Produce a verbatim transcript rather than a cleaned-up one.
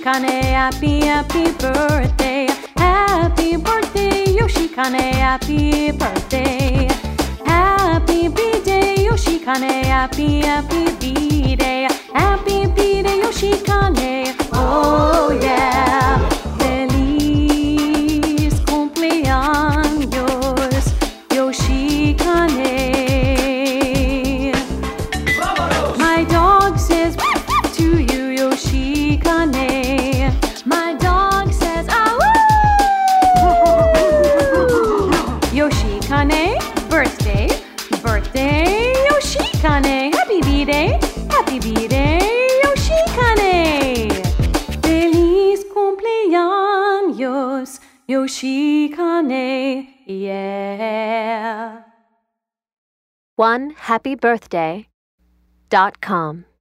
Yoshikane, happy, happy birthday. Happy birthday, Yoshikane, happy birthday. Happy B-Day, Yoshikane, happy, happy B-Day. Happy B-Day, Yoshikane, oh yeah. Feliz cumpleaños, Yoshikane. My dog says to you, Yoshikane. My dog says, ah Yoshikane, birthday, birthday, Yoshikane. Happy B-Day, happy B-Day, Yoshikane. Feliz cumpleaños, Yoshikane, yeah. one happy birthday dot com